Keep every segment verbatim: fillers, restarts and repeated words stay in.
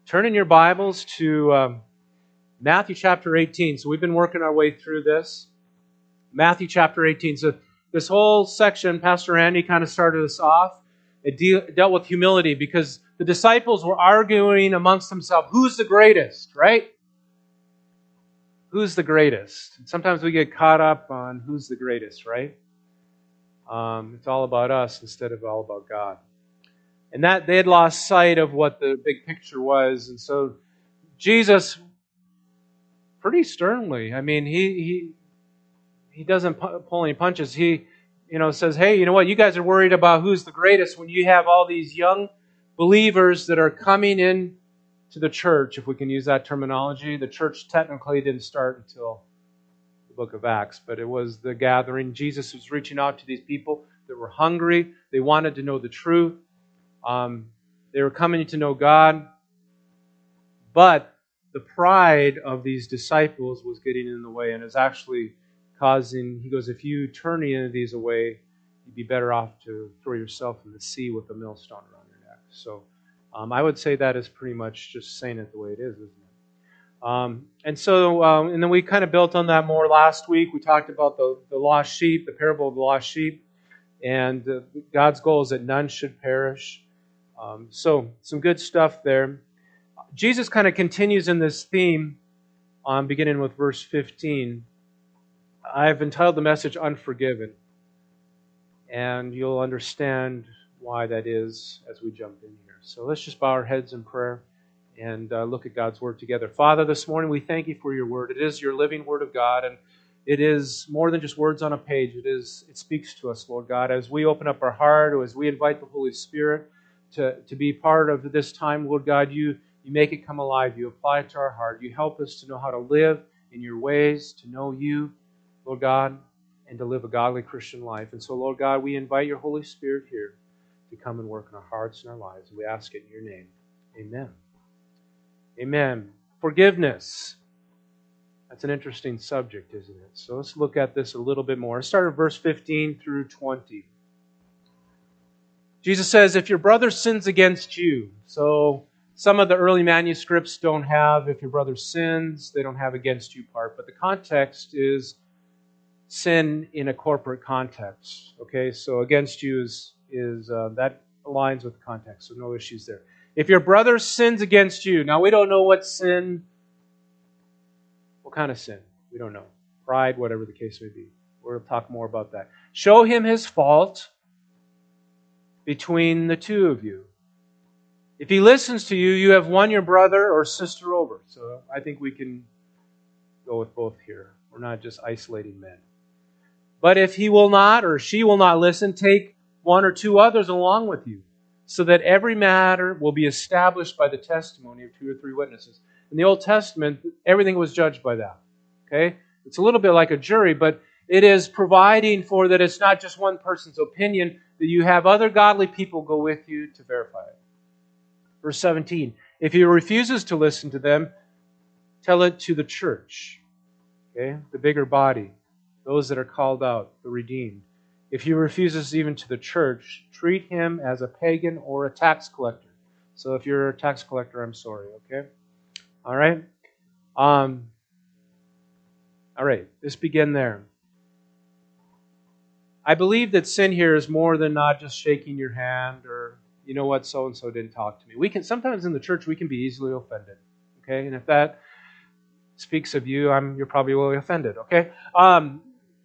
Turn in your Bibles to um, Matthew chapter eighteen. So we've been working our way through this. Matthew chapter eighteen. So this whole section, Pastor Andy kind of started us off. It de- dealt with humility because the disciples were arguing amongst themselves, who's the greatest, right? Who's the greatest? And sometimes we get caught up on who's the greatest, right? Um, it's all about us instead of all about God. And that they had lost sight of what the big picture was. And so Jesus, pretty sternly, I mean, he he he doesn't pull any punches. He, you know, says, hey, you know what? You guys are worried about who's the greatest when you have all these young believers that are coming in to the church, if we can use that terminology. The church technically didn't start until the book of Acts, but it was the gathering. Jesus was reaching out to these people that were hungry. They wanted to know the truth. Um, they were coming to know God, but the pride of these disciples was getting in the way and is actually causing, he goes, if you turn any of these away, you'd be better off to throw yourself in the sea with a millstone around your neck. So um, I would say that is pretty much just saying it the way it is, isn't it? Um, and so, um, and then we kind of built on that more last week. We talked about the, the lost sheep, the parable of the lost sheep, and uh, God's goal is that none should perish. Um, so, some good stuff there. Jesus kind of continues in this theme, um, beginning with verse fifteen. I've entitled the message Unforgiven, and you'll understand why that is as we jump in here. So let's just bow our heads in prayer and uh, look at God's Word together. Father, this morning we thank you for your Word. It is your living Word of God, and it is more than just words on a page. It is. It speaks to us, Lord God, as we open up our heart, or as we invite the Holy Spirit to, to be part of this time, Lord God, you, you make it come alive. You apply it to our heart. You help us to know how to live in your ways, to know you, Lord God, and to live a godly Christian life. And so, Lord God, we invite your Holy Spirit here to come and work in our hearts and our lives. We ask it in your name. Amen. Amen. Forgiveness. That's an interesting subject, isn't it? So let's look at this a little bit more. Let's start at verse fifteen through twenty. Jesus says, if your brother sins against you, so some of the early manuscripts don't have if your brother sins, they don't have against you part, but the context is sin in a corporate context. Okay, so against you is, is uh, that aligns with the context, so no issues there. If your brother sins against you, now we don't know what sin, what kind of sin, we don't know. Pride, whatever the case may be. We'll talk more about that. Show him his fault between the two of you. If he listens to you, you have won your brother or sister over. So I think we can go with both here. We're not just isolating men. But if he will not or she will not listen, take one or two others along with you, so that every matter will be established by the testimony of two or three witnesses. In the Old Testament, everything was judged by that. Okay? It's a little bit like a jury, but it is providing for that it's not just one person's opinion, that you have other godly people go with you to verify it. Verse seventeen, if he refuses to listen to them, tell it to the church. Okay? The bigger body. Those that are called out, the redeemed. If he refuses even to the church, treat him as a pagan or a tax collector. So if you're a tax collector, I'm sorry, okay? All right? Um, all right, let's begin there. I believe that sin here is more than not just shaking your hand or, you know what, so-and-so didn't talk to me. We can sometimes in the church, we can be easily offended, okay? And if that speaks of you, I'm you're probably really offended, okay? Um,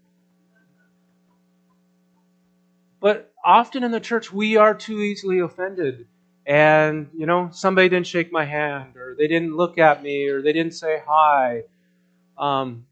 but often in the church, we are too easily offended. And, you know, somebody didn't shake my hand, or they didn't look at me, or they didn't say hi. Um,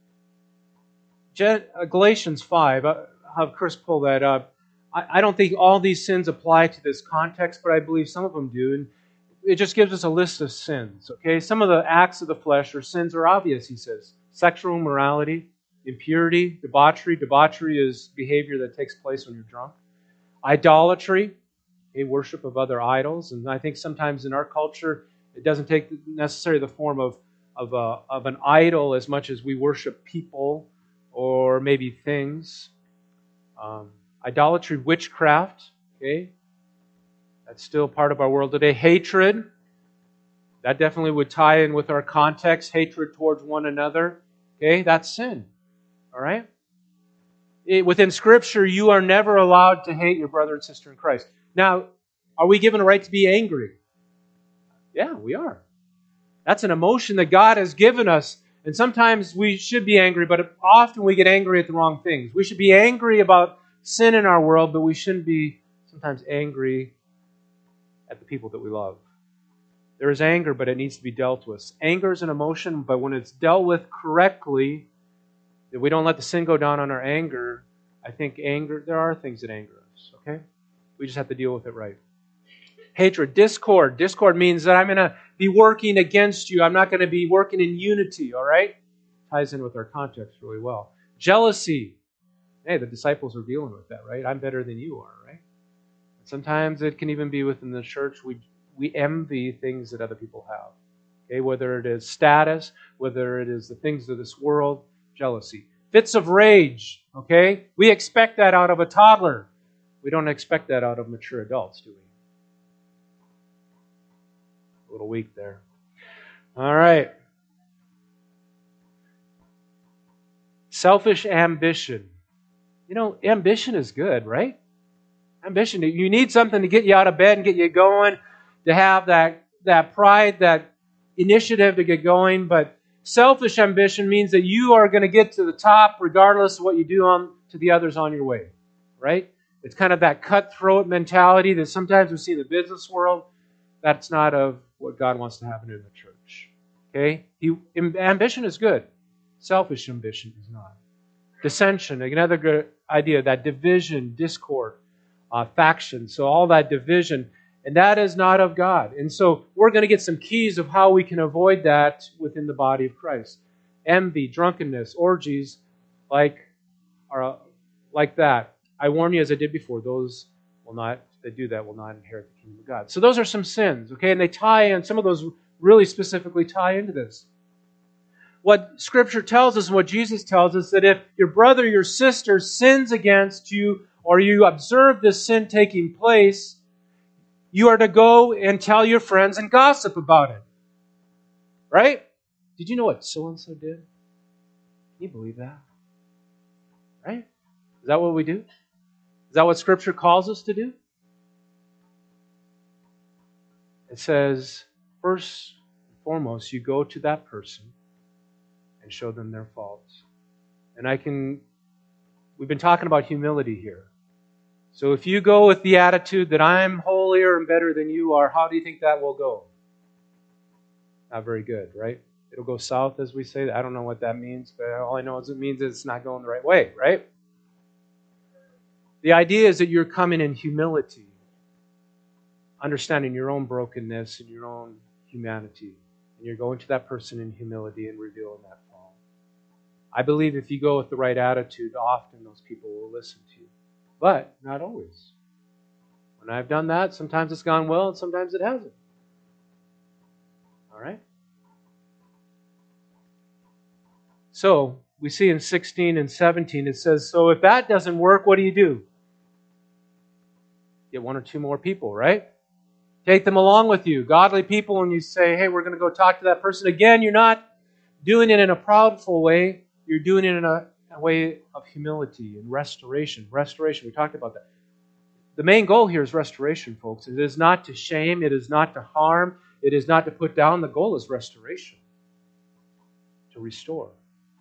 Galatians five, I'll have Chris pull that up. I, I don't think all these sins apply to this context, but I believe some of them do. And it just gives us a list of sins, okay? Some of the acts of the flesh or sins are obvious, he says. Sexual immorality, impurity, debauchery. Debauchery is behavior that takes place when you're drunk. Idolatry, a worship of other idols. And I think sometimes in our culture, it doesn't take necessarily the form of, of, a, of an idol as much as we worship people or maybe things. Um, idolatry, witchcraft, okay? That's still part of our world today. Hatred, That definitely would tie in with our context, hatred towards one another. Okay, that's sin. All right? It, within Scripture, you are never allowed to hate your brother and sister in Christ. Now, are we given a right to be angry? Yeah, we are. That's an emotion that God has given us. And sometimes we should be angry, but often we get angry at the wrong things. We should be angry about sin in our world, but we shouldn't be sometimes angry at the people that we love. There is anger, but it needs to be dealt with. Anger is an emotion, but when it's dealt with correctly, if we don't let the sin go down on our anger, I think anger, there are things that anger us, okay? We just have to deal with it right. Hatred, discord. Discord means that I'm going to be working against you. I'm not going to be working in unity, all right? Ties in with our context really well. Jealousy. Hey, the disciples are dealing with that, right? I'm better than you are, right? Sometimes it can even be within the church. We we envy things that other people have. Okay, whether it is status, whether it is the things of this world, jealousy. Fits of rage. Okay, we expect that out of a toddler. We don't expect that out of mature adults, do we? A little weak there. All right. Selfish ambition. You know, ambition is good, right? Ambition. You need something to get you out of bed and get you going, to have that, that pride, that initiative to get going. But selfish ambition means that you are going to get to the top regardless of what you do on to the others on your way, right? It's kind of that cutthroat mentality that sometimes we see in the business world. That's not of what God wants to happen in the church. Okay? He, ambition is good. Selfish ambition is not. Dissension, another good idea, that division, discord, uh, faction. So all that division, and that is not of God. And so we're going to get some keys of how we can avoid that within the body of Christ. Envy, drunkenness, orgies, like, are, like that. I warn you, as I did before, those will not, that do that will not inherit the kingdom of God. So those are some sins, okay? And they tie in, some of those really specifically tie into this. What Scripture tells us and what Jesus tells us, that if your brother, your sister sins against you, or you observe this sin taking place, you are to go and tell your friends and gossip about it. Right? Did you know what so-and-so did? Can you believe that? Right? Is that what we do? Is that what Scripture calls us to do? It says, first and foremost, you go to that person and show them their faults. And I can, we've been talking about humility here. So if you go with the attitude that I'm holier and better than you are, how do you think that will go? Not very good, right? It'll go south, as we say. I don't know what that means, but all I know is it means it's not going the right way, right? The idea is that you're coming in humility, understanding your own brokenness and your own humanity. And you're going to that person in humility and revealing that fault. I believe if you go with the right attitude, often those people will listen to you. But not always. When I've done that, sometimes it's gone well and sometimes it hasn't. All right? So, we see in sixteen and seventeen, it says, so if that doesn't work, what do you do? Get one or two more people, right? Take them along with you, godly people, and you say, hey, we're going to go talk to that person. Again, you're not doing it in a proudful way. You're doing it in a, a way of humility and restoration. Restoration, we talked about that. The main goal here is restoration, folks. It is not to shame. It is not to harm. It is not to put down. The goal is restoration, to restore.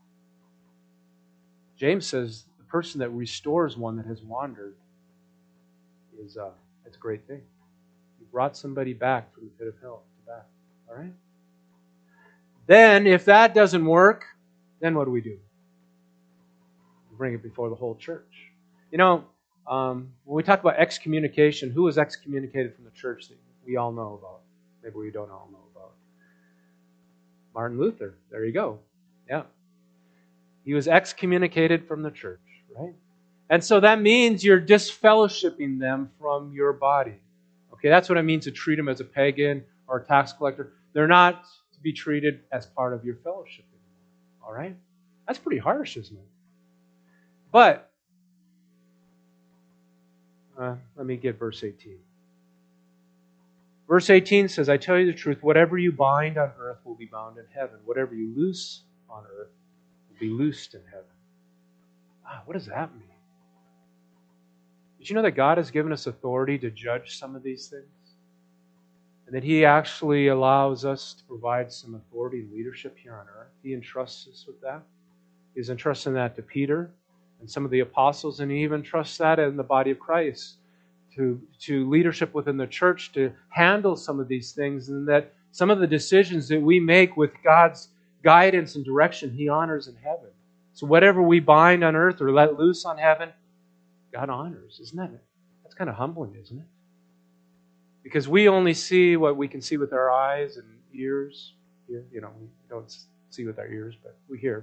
James says the person that restores one that has wandered is uh, it's a great thing. You brought somebody back from the pit of hell to back. All right? Then, if that doesn't work, then what do we do? We bring it before the whole church. You know, um, when we talk about excommunication, who was excommunicated from the church that we all know about? Maybe we don't all know about. Martin Luther. There you go. Yeah. He was excommunicated from the church, right? And so that means you're disfellowshipping them from your body. Okay, that's what it means to treat them as a pagan or a tax collector. They're not to be treated as part of your fellowship anymore. All right? That's pretty harsh, isn't it? But, uh, let me get verse eighteen. Verse eighteen says, I tell you the truth, whatever you bind on earth will be bound in heaven. Whatever you loose on earth will be loosed in heaven. Ah, what does that mean? Did you know that God has given us authority to judge some of these things? And that He actually allows us to provide some authority and leadership here on earth. He entrusts us with that. He's entrusting that to Peter and some of the apostles, and He even trusts that in the body of Christ to, to leadership within the church to handle some of these things, and that some of the decisions that we make with God's guidance and direction, He honors in heaven. So whatever we bind on earth or let loose on heaven, God honors. Isn't that it? That's kind of humbling, isn't it? Because we only see what we can see with our eyes and ears. You know, we don't see with our ears, but we hear.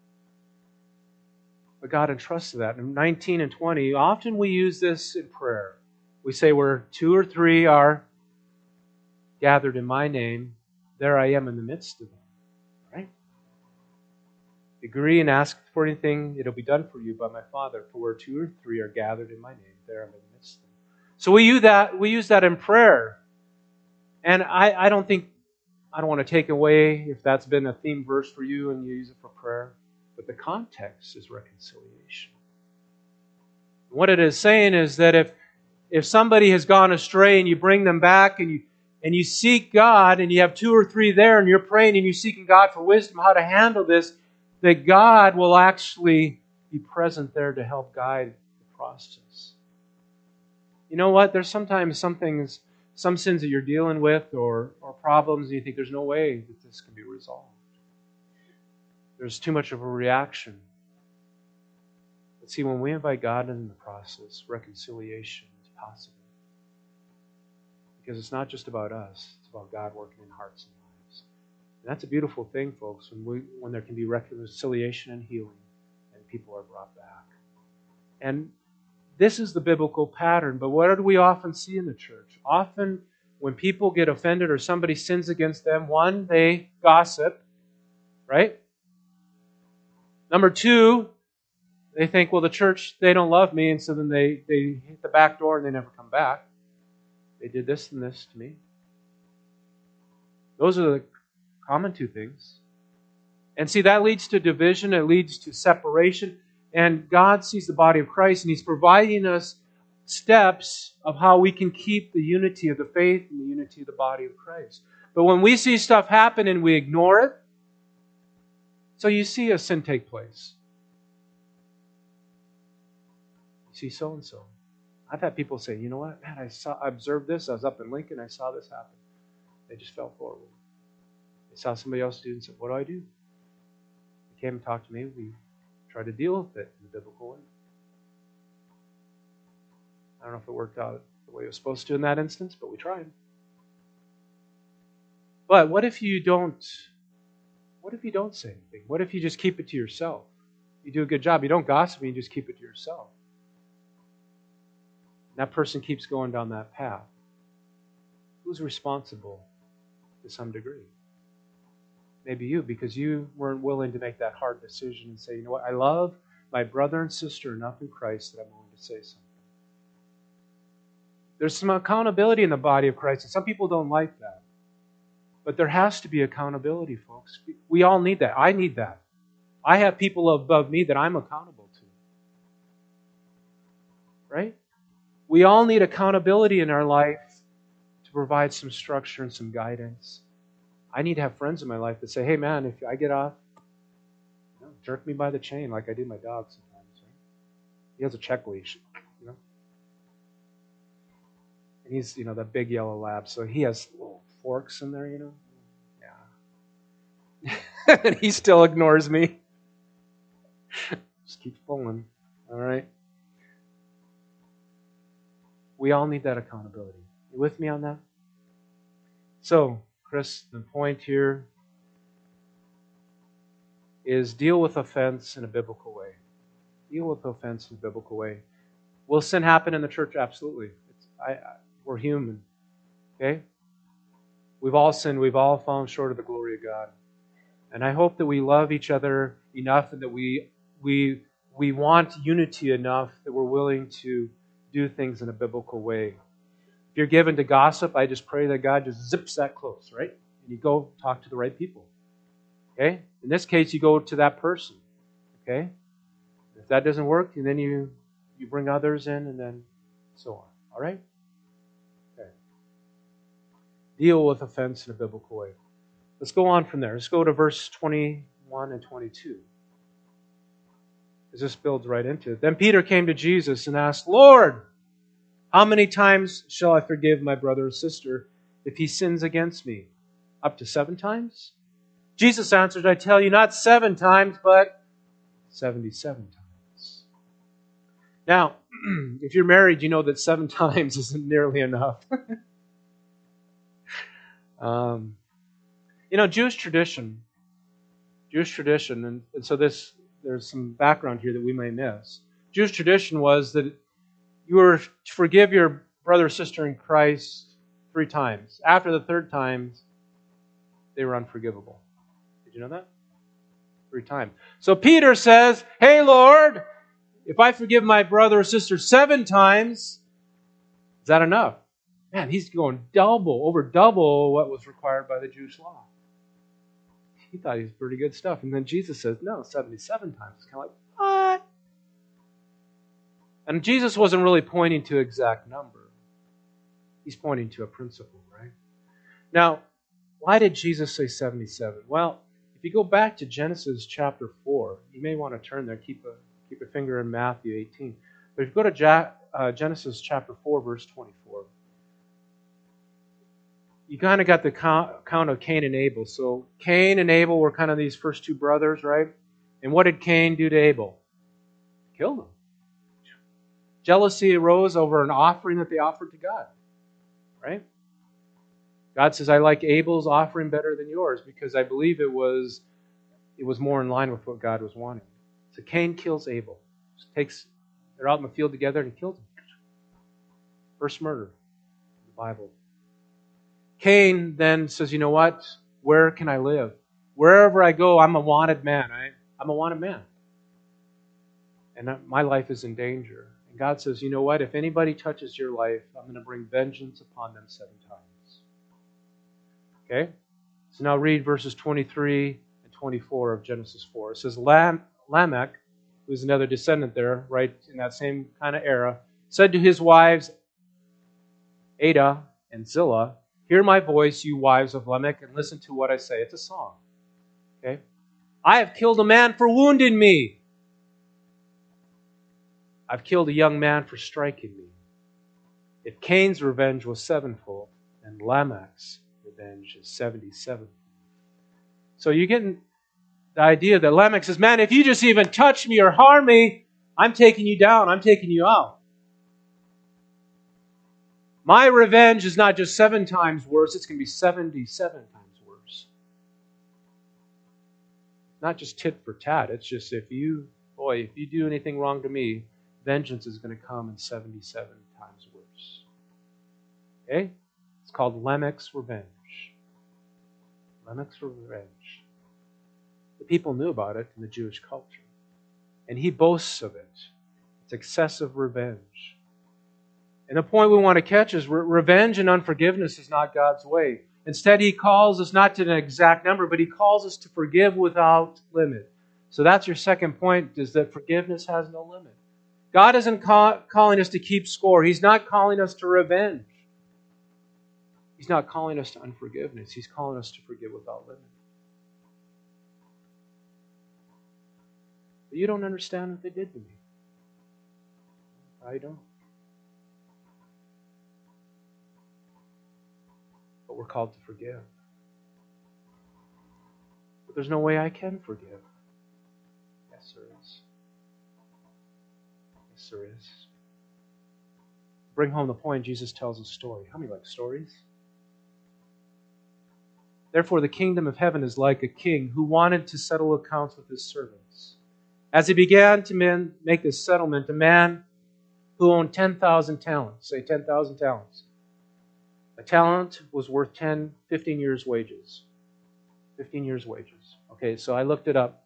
But God entrusts that. In nineteen and twenty, often we use this in prayer. We say, where two or three are gathered in my name, there I am in the midst of them. Right? Agree and ask for anything, it'll be done for you by my Father. For where two or three are gathered in my name, there I'm in the midst of them. So we use that, we use that in prayer. And I, I don't think, I don't want to take away if that's been a theme verse for you and you use it for prayer. But the context is reconciliation. What it is saying is that if if somebody has gone astray and you bring them back and you and you seek God and you have two or three there and you're praying and you're seeking God for wisdom how to handle this, that God will actually be present there to help guide the process. You know what? There's sometimes some things, some sins that you're dealing with or, or problems and you think there's no way that this can be resolved. There's too much of a reaction. But see, when we invite God into the process, reconciliation is possible. Because it's not just about us, it's about God working in hearts and lives. And that's a beautiful thing, folks, when we when there can be reconciliation and healing and people are brought back. And this is the biblical pattern, but what do we often see in the church? Often when people get offended or somebody sins against them, one, they gossip, right? Number two, they think, well, the church, they don't love me, and so then they, they hit the back door and they never come back. They did this and this to me. Those are the common two things. And see, that leads to division, it leads to separation, and God sees the body of Christ, and He's providing us steps of how we can keep the unity of the faith and the unity of the body of Christ. But when we see stuff happen and we ignore it, so you see a sin take place. You see so-and-so. I've had people say, you know what, man, I saw, I observed this. I was up in Lincoln. I saw this happen. They just fell forward. They saw somebody else do it and said, what do I do? They came and talked to me. We tried to deal with it in a biblical way. I don't know if it worked out the way it was supposed to in that instance, but we tried. But what if you don't... What if you don't say anything? What if you just keep it to yourself? You do a good job. You don't gossip, you just keep it to yourself. And that person keeps going down that path. Who's responsible to some degree? Maybe you, because you weren't willing to make that hard decision and say, you know what, I love my brother and sister enough in Christ that I'm willing to say something. There's some accountability in the body of Christ, and some people don't like that. But there has to be accountability, folks. We all need that. I need that. I have people above me that I'm accountable to. Right? We all need accountability in our life to provide some structure and some guidance. I need to have friends in my life that say, hey man, if I get off, you know, jerk me by the chain like I do my dog sometimes. Right? He has a check leash, you know. And he's, you know, that big yellow lab, so he has little forks in there, you know. Yeah. And he still ignores me. Just keeps pulling. All right. We all need that accountability. You with me on that? So, Chris, the point here is deal with offense in a biblical way. Deal with offense in a biblical way. Will sin happen in the church? Absolutely. It's, I, I, we're human. Okay? We've all sinned. We've all fallen short of the glory of God. And I hope that we love each other enough and that we we we want unity enough that we're willing to do things in a biblical way. If you're given to gossip, I just pray that God just zips that close, right? And you go talk to the right people. Okay? In this case, you go to that person. Okay? If that doesn't work, then you, you bring others in and then so on. All right? Okay. Deal with offense in a biblical way. Let's go on from there. Let's go to verse twenty-one and twenty-two. Because this builds right into it. Then Peter came to Jesus and asked, Lord, how many times shall I forgive my brother or sister if he sins against me? Up to seven times? Jesus answered, I tell you, not seven times, but seventy-seven times. Now, if you're married, you know that seven times isn't nearly enough. um, you know, Jewish tradition, Jewish tradition, and, and so this there's some background here that we may miss. Jewish tradition was that you were to forgive your brother or sister in Christ three times. After the third time, they were unforgivable. Did you know that? Three times. So Peter says, hey, Lord, if I forgive my brother or sister seven times, is that enough? Man, he's going double, over double what was required by the Jewish law. He thought he was pretty good stuff. And then Jesus says, no, seventy-seven times. It's kind of like, what? And Jesus wasn't really pointing to an exact number. He's pointing to a principle, right? Now, why did Jesus say seventy-seven? Well, if you go back to Genesis chapter four, you may want to turn there, keep a, keep a finger in Matthew eighteen. But if you go to ja, uh, Genesis chapter four, verse twenty-four, you kind of got the count of Cain and Abel. So Cain and Abel were kind of these first two brothers, right? And what did Cain do to Abel? Killed him. Jealousy arose over an offering that they offered to God, right? God says, I like Abel's offering better than yours because I believe it was it was more in line with what God was wanting. So Cain kills Abel. Just takes they're out in the field together and he kills him. First murder in the Bible. Cain then says, you know what? Where can I live? Wherever I go, I'm a wanted man. I, I'm a wanted man. And my life is in danger. And God says, you know what? If anybody touches your life, I'm going to bring vengeance upon them seven times. Okay? So now read verses twenty-three and twenty-four of Genesis four. It says, Lam- Lamech, who's another descendant there, right in that same kind of era, said to his wives, Adah and Zillah, hear my voice, you wives of Lamech, and listen to what I say. It's a song. Okay? I have killed a man for wounding me. I've killed a young man for striking me. If Cain's revenge was sevenfold, then Lamech's revenge is seventy-seven. So you're getting the idea that Lamech says, man, if you just even touch me or harm me, I'm taking you down. I'm taking you out. My revenge is not just seven times worse, it's going to be seventy-seven times worse. Not just tit for tat. It's just if you, boy, if you do anything wrong to me, vengeance is going to come in seventy-seven times worse. Okay? It's called Lamech's revenge. Lamech's revenge. The people knew about it in the Jewish culture. And he boasts of it. It's excessive revenge. And the point we want to catch is re- revenge and unforgiveness is not God's way. Instead, He calls us not to an exact number, but He calls us to forgive without limit. So that's your second point, is that forgiveness has no limit. God isn't call, calling us to keep score. He's not calling us to revenge. He's not calling us to unforgiveness. He's calling us to forgive without limit. But you don't understand what they did to me. I don't. But we're called to forgive. But there's no way I can forgive. Yes, there is. Yes, there is. Bring home the point, Jesus tells a story. How many like stories? Therefore, the kingdom of heaven is like a king who wanted to settle accounts with his servants. As he began to men, make this settlement, a man who owned ten thousand talents, say ten thousand talents. A talent was worth ten, fifteen years' wages. fifteen years' wages. Okay, so I looked it up.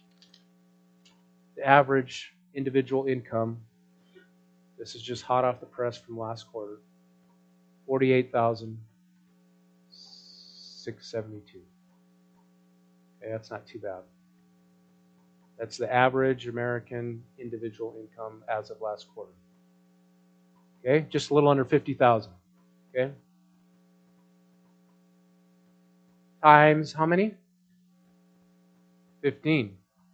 The average individual income, this is just hot off the press from last quarter, forty-eight thousand six hundred seventy-two. Okay, that's not too bad. That's the average American individual income as of last quarter. Okay, just a little under fifty thousand. Okay, times how many? fifteen,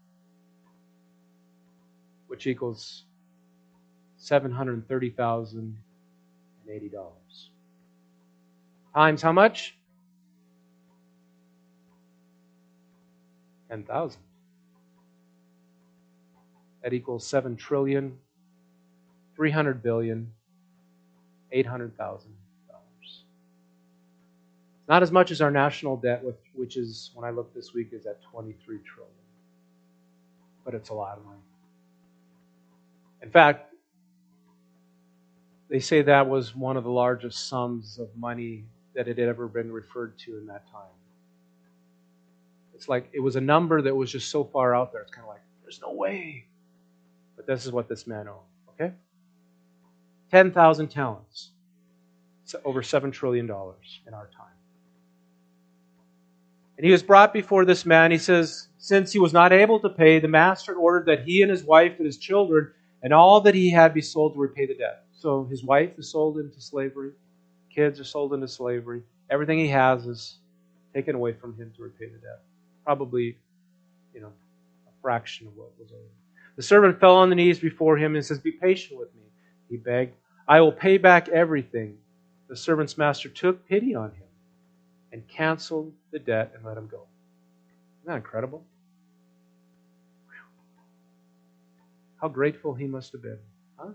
which equals seven hundred thirty thousand eighty dollars. Times how much? ten thousand. That equals seven trillion, three hundred billion, eight hundred thousand dollars. Not as much as our national debt, which is, when I looked this week, is at twenty-three trillion. But it's a lot of money. In fact, they say that was one of the largest sums of money that had ever been referred to in that time. It's like it was a number that was just so far out there. It's kind of like, there's no way. But this is what this man owned. Okay? ten thousand talents. It's over seven trillion dollars in our time. And he was brought before this man. He says, since he was not able to pay, the master ordered that he and his wife and his children and all that he had be sold to repay the debt. So his wife is sold into slavery. Kids are sold into slavery. Everything he has is taken away from him to repay the debt. Probably, you know, a fraction of what was owed. The servant fell on the knees before him and says, be patient with me, he begged. I will pay back everything. The servant's master took pity on him and canceled the debt and let him go. Isn't that incredible? How grateful he must have been. Huh?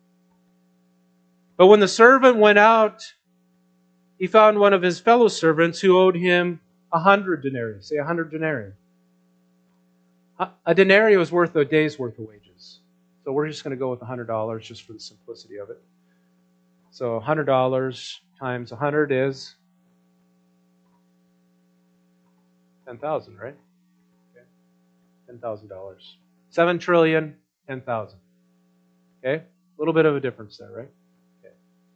But when the servant went out, he found one of his fellow servants who owed him a hundred denarii. Say a hundred denarii. A denarii was worth a day's worth of wages. So we're just going to go with a hundred dollars just for the simplicity of it. So a hundred dollars times a hundred is ten thousand, right? Okay. Ten thousand dollars. Seven trillion, ten thousand. Okay? A little bit of a difference there, right? Okay.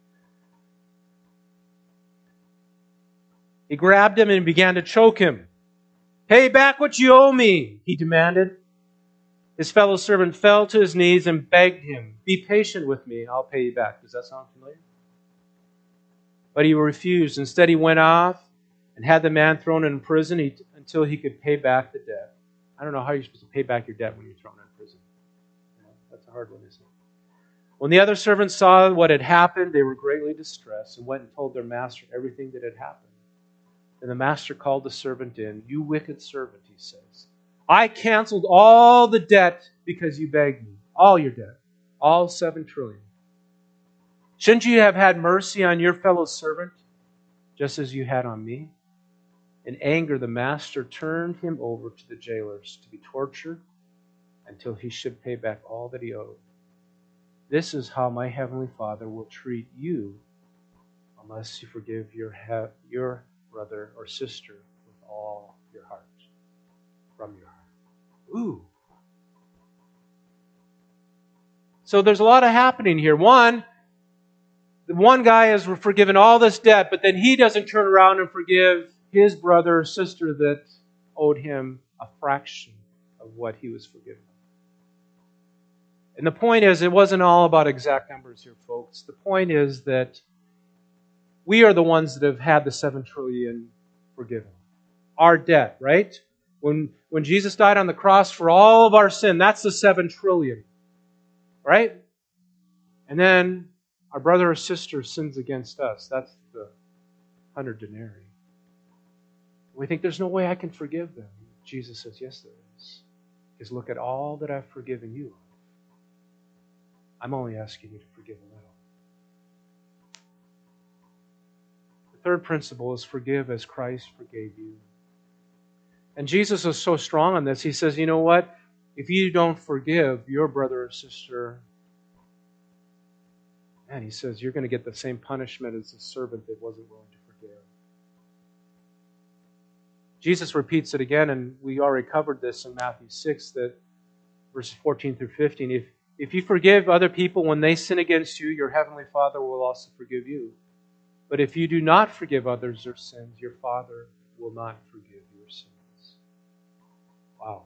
He grabbed him and began to choke him. Pay back what you owe me, he demanded. His fellow servant fell to his knees and begged him, be patient with me, I'll pay you back. Does that sound familiar? But he refused. Instead, he went off and had the man thrown in prison until he could pay back the debt. I don't know how you're supposed to pay back your debt when you're thrown in prison. You know, that's a hard one, isn't it? When the other servants saw what had happened, they were greatly distressed and went and told their master everything that had happened. And the master called the servant in. You wicked servant, he says. I canceled all the debt because you begged me. All your debt. All seven trillion. Shouldn't you have had mercy on your fellow servant, just as you had on me? In anger, the master turned him over to the jailers to be tortured until he should pay back all that he owed. This is how my heavenly Father will treat you unless you forgive your he- your brother or sister with all your heart, from your heart. Ooh. So there's a lot of happening here. One, the one guy has forgiven all this debt, but then he doesn't turn around and forgive his brother or sister that owed him a fraction of what he was forgiven. And the point is, it wasn't all about exact numbers here, folks. The point is that we are the ones that have had the seven trillion forgiven. Our debt, right? When, when Jesus died on the cross for all of our sin, that's the seven trillion. Right? And then our brother or sister sins against us. That's the hundred denarii. We think there's no way I can forgive them. Jesus says, yes, there is. Because look at all that I've forgiven you of. I'm only asking you to forgive a little. The third principle is forgive as Christ forgave you. And Jesus is so strong on this. He says, you know what? If you don't forgive your brother or sister, man, he says, you're going to get the same punishment as the servant that wasn't willing to forgive. Jesus repeats it again, and we already covered this in Matthew six, that verses fourteen through fifteen. If, if you forgive other people when they sin against you, your heavenly Father will also forgive you. But if you do not forgive others their sins, your Father will not forgive your sins. Wow.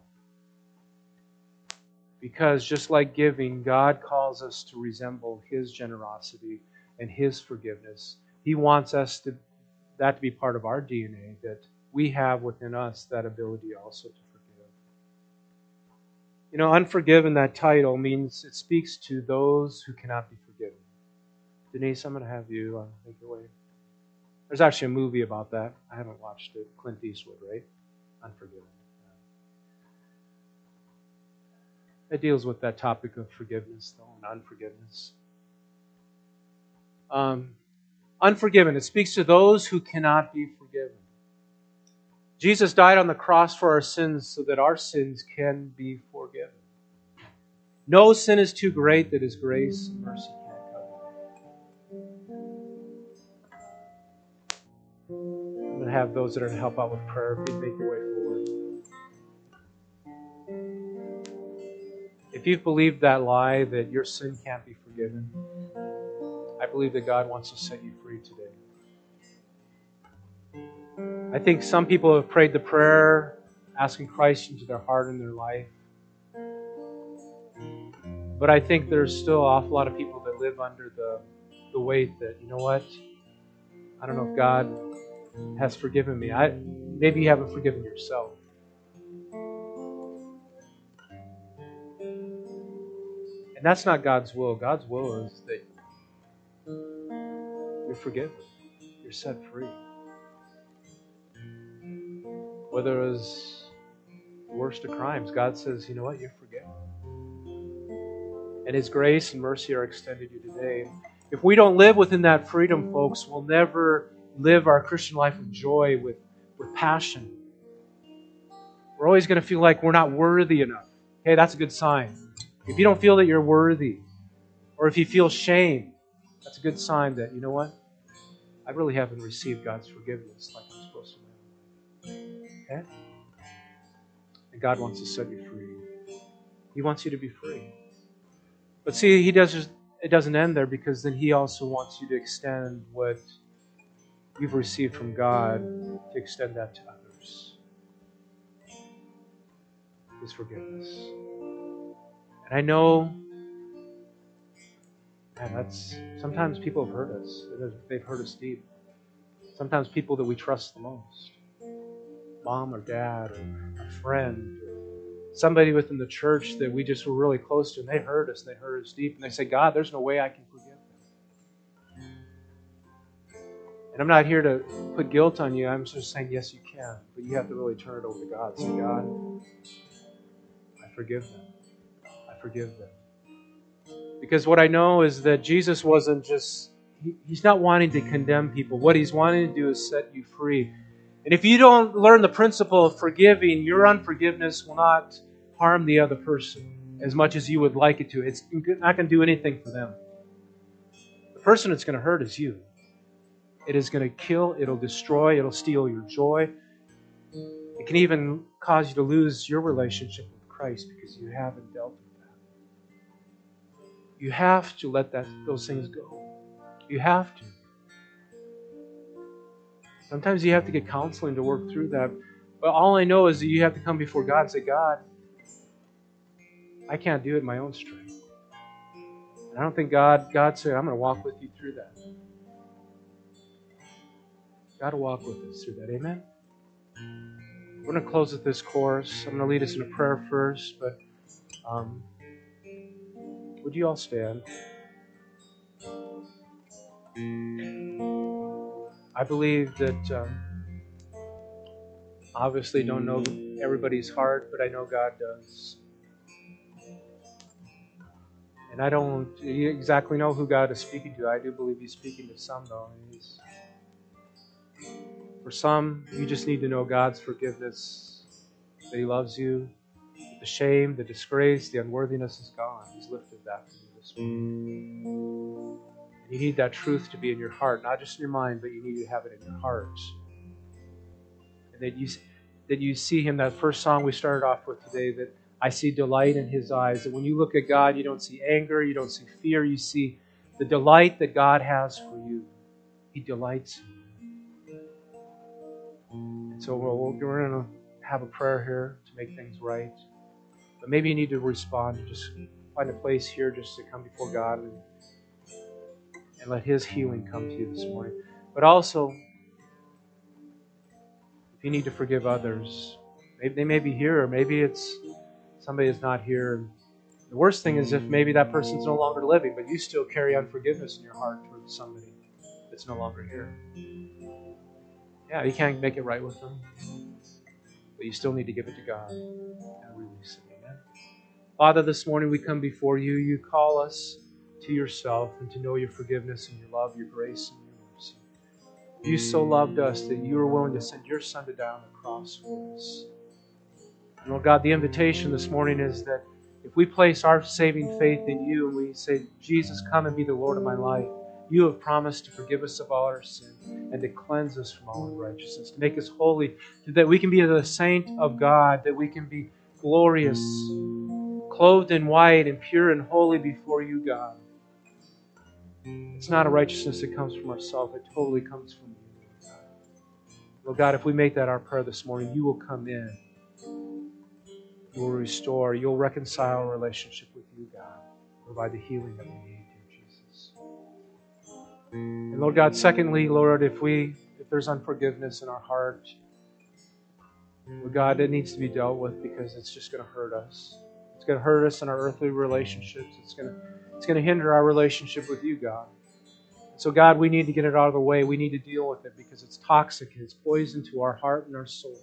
Because just like giving, God calls us to resemble His generosity and His forgiveness. He wants us to that to be part of our D N A, that we have within us that ability also to forgive. You know, unforgiven, that title means it speaks to those who cannot be forgiven. Denise, I'm going to have you uh, make your way. There's actually a movie about that. I haven't watched it. Clint Eastwood, right? Unforgiven. It deals with that topic of forgiveness, though, and unforgiveness. Um, unforgiven. It speaks to those who cannot be forgiven. Jesus died on the cross for our sins so that our sins can be forgiven. No sin is too great that His grace and mercy can't cover. I'm going to have those that are going to help out with prayer, if you'd make your way forward. If you've believed that lie that your sin can't be forgiven, I believe that God wants to set you free today. I think some people have prayed the prayer, asking Christ into their heart and their life. But I think there's still an awful lot of people that live under the, the weight that, you know what? I don't know if God has forgiven me. I, maybe you haven't forgiven yourself. And that's not God's will. God's will is that you're forgiven. You're set free. Whether it was the worst of crimes, God says, you know what? You're forgiven. And His grace and mercy are extended to you today. If we don't live within that freedom, folks, we'll never live our Christian life with joy, with, with passion. We're always going to feel like we're not worthy enough. Okay, that's a good sign. If you don't feel that you're worthy, or if you feel shame, that's a good sign that, you know what? I really haven't received God's forgiveness like I'm supposed to. Okay? And God wants to set you free. He wants you to be free. But see, He does. It doesn't end there, because then He also wants you to extend what you've received from God, to extend that to others. His forgiveness. And I know, man, that's sometimes people have hurt us. They've hurt us deep. Sometimes people that we trust the most. Mom or dad or a friend. Or somebody within the church that we just were really close to, and they hurt us, and they hurt us deep. And they say, God, there's no way I can forgive them. And I'm not here to put guilt on you. I'm just saying, yes, you can. But you have to really turn it over to God. Say, God, I forgive them. I forgive them. Because what I know is that Jesus wasn't just, he, He's not wanting to condemn people. What He's wanting to do is set you free. And if you don't learn the principle of forgiving, your unforgiveness will not harm the other person as much as you would like it to. It's not going to do anything for them. The person it's going to hurt is you. It is going to kill, it'll destroy, it'll steal your joy. It can even cause you to lose your relationship with Christ because you haven't dealt with that. You have to let that those things go. You have to. Sometimes you have to get counseling to work through that. But all I know is that you have to come before God and say, God, I can't do it in my own strength. And I don't think God, God said, I'm going to walk with you through that. God will walk with us through that. Amen? We're going to close with this chorus. I'm going to lead us in a prayer first, but um, would you all stand? I believe that um, obviously don't know everybody's heart, but I know God does. And I don't exactly know who God is speaking to. I do believe He's speaking to some, though. He's, for some, you just need to know God's forgiveness, that He loves you. The shame, the disgrace, the unworthiness is gone. He's lifted that from you this morning. And you need that truth to be in your heart, not just in your mind, but you need to have it in your heart. And that you, that you see Him, that first song we started off with today, that I see delight in His eyes. That when you look at God, you don't see anger, you don't see fear, you see the delight that God has for you. He delights in you. And so we'll, we're going to have a prayer here to make things right. But maybe you need to respond. Just find a place here just to come before God and, and let His healing come to you this morning. But also, if you need to forgive others, maybe they may be here, or maybe it's somebody that's not here. The worst thing is if maybe that person's no longer living, but you still carry unforgiveness in your heart towards somebody that's no longer here. Yeah, you can't make it right with them, but you still need to give it to God and release it. Amen. Father, this morning we come before you. You call us to yourself and to know your forgiveness and your love, your grace and your mercy. You so loved us that you were willing to send your Son to die on the cross for us. And Lord God, the invitation this morning is that if we place our saving faith in you and we say, Jesus, come and be the Lord of my life, you have promised to forgive us of all our sin and to cleanse us from all unrighteousness, to make us holy, that we can be the saint of God, that we can be glorious, clothed in white and pure and holy before you, God. It's not a righteousness that comes from ourselves. It totally comes from you. Lord God, if we make that our prayer this morning, you will come in. You will restore. You'll reconcile our relationship with you, God. Provide the healing that we need, dear Jesus. And Lord God, secondly, Lord, if we if there's unforgiveness in our heart, Lord God, it needs to be dealt with because it's just going to hurt us. It's going to hurt us in our earthly relationships. It's going to it's going to hinder our relationship with you, God. So, God, we need to get it out of the way. We need to deal with it because it's toxic and it's poison to our heart and our soul.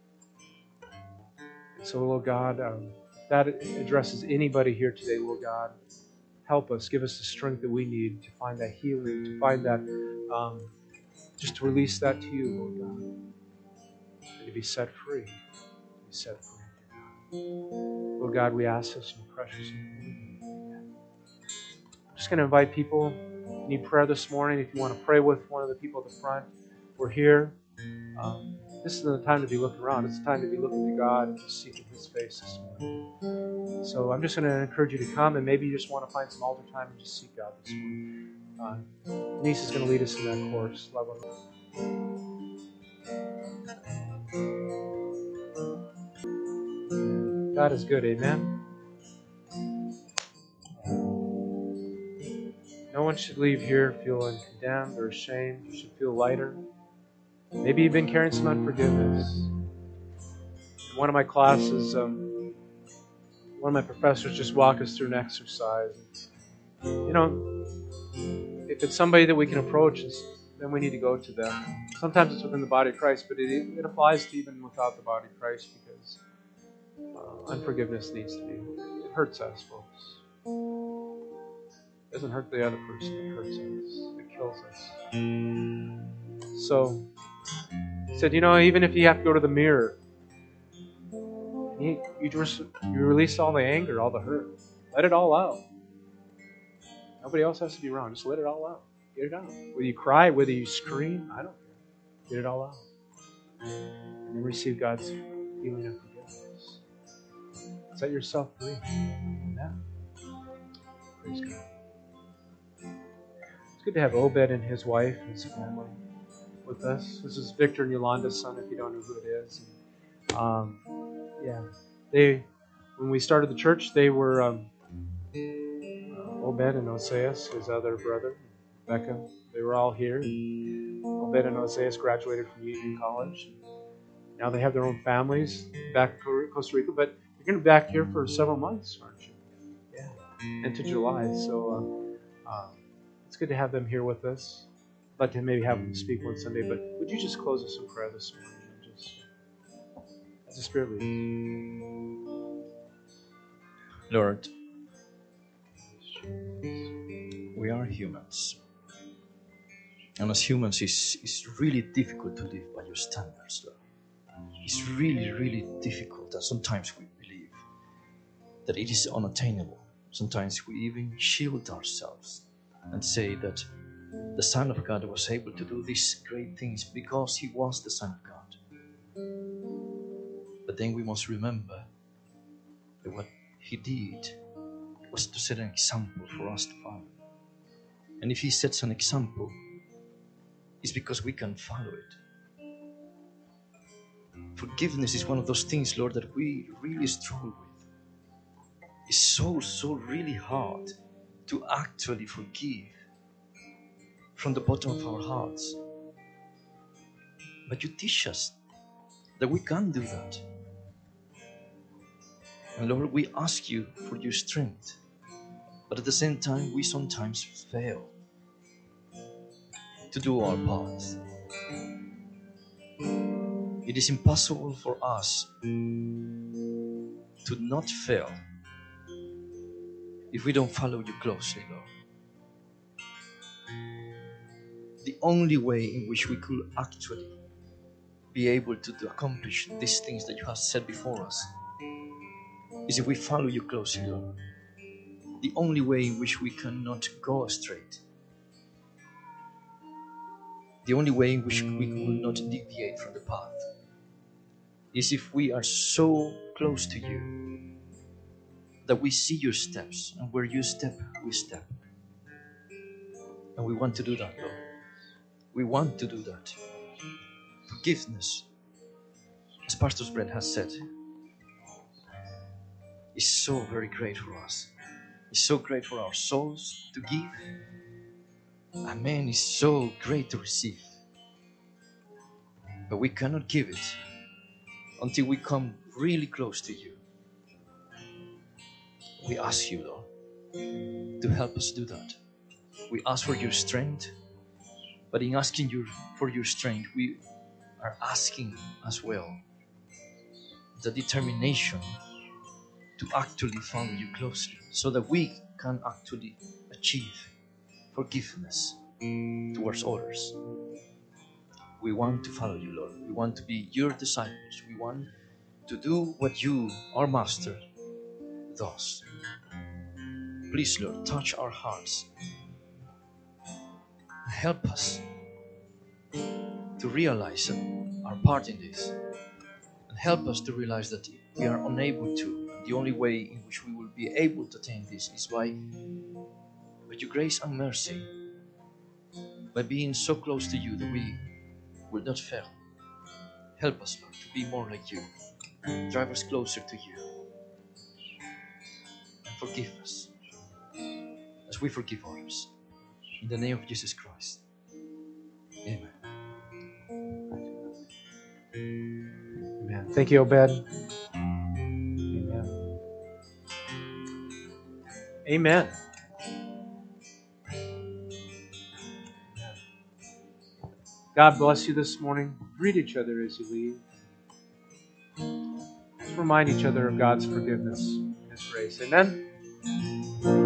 So, Lord God, um, that addresses anybody here today, Lord God. Help us. Give us the strength that we need to find that healing, to find that, um, just to release that to you, Lord God. And to be set free. To be set free. Lord God, we ask this in your precious name. I'm just going to invite people. If you need prayer this morning, if you want to pray with one of the people at the front, we're here. Um, this isn't the time to be looking around. It's the time to be looking to God and just seeking His face this morning. So I'm just going to encourage you to come, and maybe you just want to find some altar time and just seek God this morning. Uh, Denise is going to lead us in that chorus. Love her. God is good, amen? No one should leave here feeling condemned or ashamed. You should feel lighter. Maybe you've been carrying some unforgiveness. In one of my classes, um, one of my professors just walked us through an exercise. You know, if it's somebody that we can approach, then we need to go to them. Sometimes it's within the body of Christ, but it, it applies to even without the body of Christ because uh, unforgiveness needs to be. It hurts us, folks. It doesn't hurt the other person, it hurts us. It kills us. So, he said, you know, even if you have to go to the mirror, you, you, just, you release all the anger, all the hurt. Let it all out. Nobody else has to be around. Just let it all out. Get it out. Whether you cry, whether you scream, I don't care. Get it all out. And then receive God's healing and forgiveness. Set yourself free. Yeah. Praise God. It's good to have Obed and his wife and his family with us. This is Victor and Yolanda's son, if you don't know who it is. And, um, yeah. They, when we started the church, they were um, uh, Obed and Oseas, his other brother, Becca. They were all here. Obed and Oseas graduated from Union College. Now they have their own families back in Costa Rica, but you're going to be back here for several months, aren't you? Yeah, into July. So uh, uh, it's good to have them here with us. I'd like to maybe have them speak one Sunday, but would you just close us in prayer this morning? Just as the Spirit leads. Lord, we are humans. And as humans, it's, it's really difficult to live by your standards, Lord. It's really, really difficult. And sometimes we believe that it is unattainable. Sometimes we even shield ourselves and say that the Son of God was able to do these great things because He was the Son of God. But then we must remember that what He did was to set an example for us to follow. And if He sets an example, is because we can follow it. Forgiveness is one of those things, Lord, that we really struggle with. It's so, so really hard to actually forgive from the bottom of our hearts. But you teach us that we can do that. And Lord, we ask you for your strength. But at the same time, we sometimes fail to do our part. It is impossible for us to not fail if we don't follow you closely, Lord. The only way in which we could actually be able to do, accomplish these things that you have set before us is if we follow you closely, Lord. The only way in which we cannot go straight, the only way in which we will not deviate from the path, is if we are so close to you that we see your steps, and where you step, we step. And we want to do that, Lord. We want to do that. Forgiveness, as Pastor Brent has said, is so very great for us. It's so great for our souls to give. Amen. It's so great to receive. But we cannot give it until we come really close to you. We ask you, Lord, to help us do that. We ask for your strength, but in asking you for your strength, we are asking as well the determination to actually follow you closely, so that we can actually achieve forgiveness towards others. We want to follow you, Lord. We want to be your disciples. We want to do what you, our Master, does. Please, Lord, touch our hearts. Help us to realize our part in this. And help us to realize that we are unable to. The only way in which we will be able to attain this is by, by your grace and mercy, by being so close to you that we will not fail. Help us, Lord, to be more like you. Drive us closer to you. And forgive us as we forgive others. In the name of Jesus Christ. Amen. Amen. Thank you, Obed. Amen. Amen. God bless you this morning. Greet each other as you leave. Just remind each other of God's forgiveness and His grace. Amen.